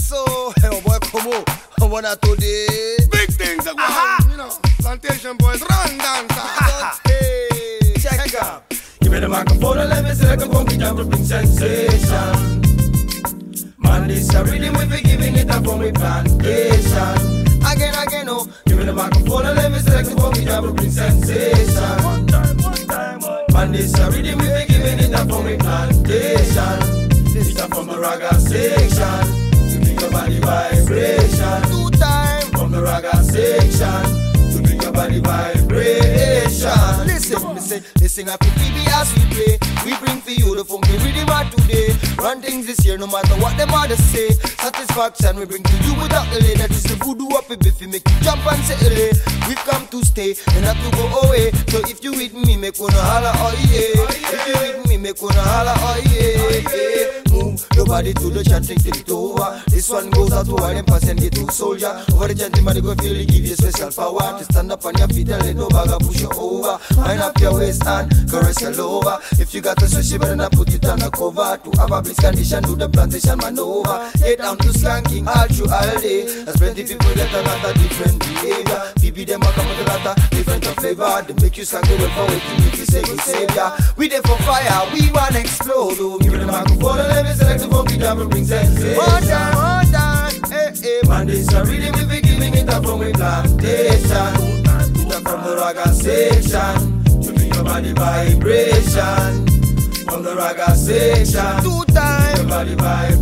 so, hey, boy, come on. I wanna today. Big things are going, you know. Plantation boys, run dancer. Hey, check out. Give me the microphone and let me select a funky jam to bring sensation. Man, this a rhythm we be giving it up from a plantation. Again, oh. Give me the microphone and let me select a funky jam to bring sensation. One time. Man, this a rhythm we be giving it up from a plantation. It's up from the ragga section to bring your body vibration. 2 times from the ragga section to bring your body vibration. Listen up to BB as we play. We bring for you the funky rhythm of today. Run things this year no matter what them others say. Satisfaction we bring to you without delay. That is the voodoo up if we make you jump and say we've come to stay and not to go away. So if you with me, make una holla, oh yeah. If you with me, make una holla, oh yeah. Move your body to the chant, take it over. This one goes out to all them pass and get to soldier. Over the chanting, man, go feel it, give you special power. To stand up on your feet and let no bagger push you over. Wind up your waist and caress all over. If you got to switch, you better not put it on a cover. To have a bliss condition, do the plantation maneuver. Get down to skanking all through all day. There's plenty people that are not a different behavior. People them a come with a lot of different flavor. They make you skank the way for waiting if you say good savior. We there for fire, we wanna explode. Oh, give me the microphone and let me select the funky jam and bring sensation. One time, hey. Man, this a rhythm we be giving it up from a plantation. From the ragga section to bring your body vibration. From the ragga section 2 times your body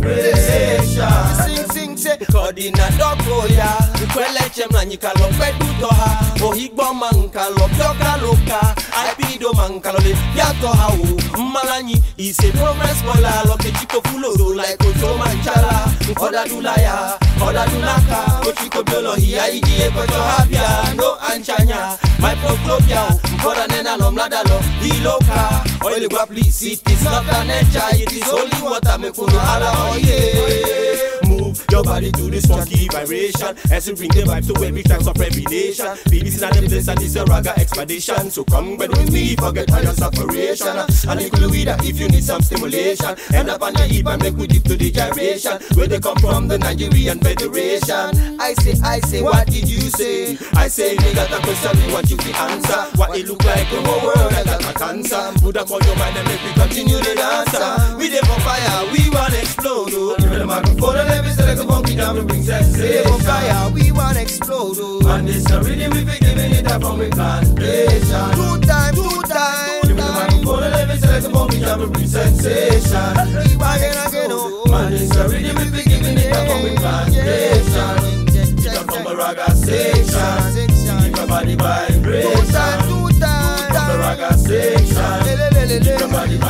vibration. Sing, say Kodina doko ya Kwele chemla nyikalo pedu toha Ohigbo mankalo Pyoka loka Aipido mankalo le Piato hau Malanyi Ise progress bola Loke chiko fulo Like Ocho Manchala Oda dulaya Oda dunaka Ochiko biolo Hiya igie kocho hapya No anchanya My proglopia Mpoda nena lo mlada lo Iloka Oili guaplis It is not a nature It is only water Mekuno ala oh yeah. Move your body to this funky vibration as you bring the vibes to every tracks of every nation. BB's not the place and it's a ragga expedition. So come with me, forget all your separation. And include weed if you need some stimulation. End up on your hip and make we dip to the gyration. Where they come from, the Nigerian Federation. I say, what did you say? I say, nigga, that question me what you can answer. What it look like in the world, I got a cancer. Put up on your mind and make we continue the dancer. We there for fire, we wanna explode. Oh. Give me the microphone and let me select a funky jam to bring sensation. For fire, we wanna explode. Oh. And this a rhythm we be giving it up from a plantation. 2 times Give me the microphone and let me select a funky jam to bring sensation. Again, oh. Man, this a rhythm we be giving it up from a plantation. Get up from the ragga section. Keep your body vibration. 2 times From the ragga section. Keep your body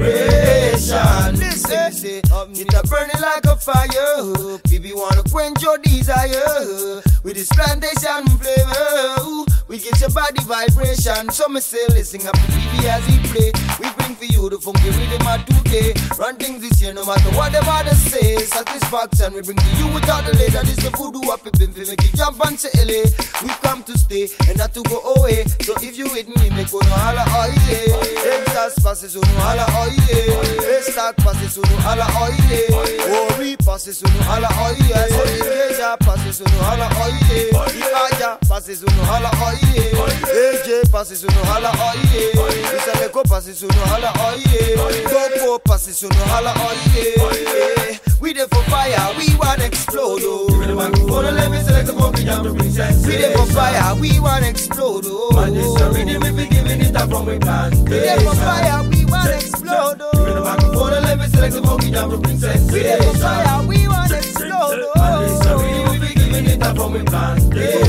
vibration. Listen, it a burning like a fire. Baby wanna quench your desire with this plantation flavor. We get your body vibration. So me say, listen up to BB as he play. We bring for you the funky rhythm of today. Run things this year no matter what them others say. Satisfaction we bring to you without delay. That is the voodoo up in fi make you jump and say LA. We come to stay and not to go away. So if you with me, make no holla oh yeah. Exas passes no holla oh yeah. Stack passes no holla oh yeah. Ori passes no holla oh yeah. Deja passes no holla oh yeah. Aja passes no holla oh yeah. AJ passes no holla oh yeah. Isaleko passes no holla oh yeah. Gopo passes no holla oh yeah. We there for fire, we wanna explode. Give me the microphone and let me select a funky jam to bring sensation. We there for fire, we wanna explode. Man, this a rhythm we be giving it up from a plantation. We there for fire, we wanna explode. Give me the microphone and let me select a funky jam to bring sensation. We there for fire, we wanna explode. Man, this a rhythm we be giving it up from a plantation.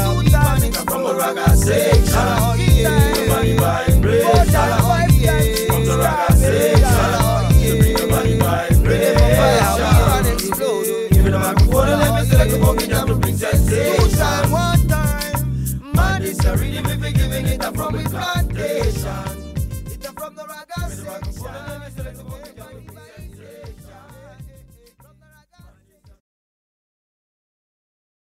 From the ragga section. Keep your body vibration. From the ragga section. Keep your body vibration. Give me the microphone and let me select a funky jam to bring sensation. 1 time, Man, this a rhythm we be giving it up from a plantation. it's from the ragga section.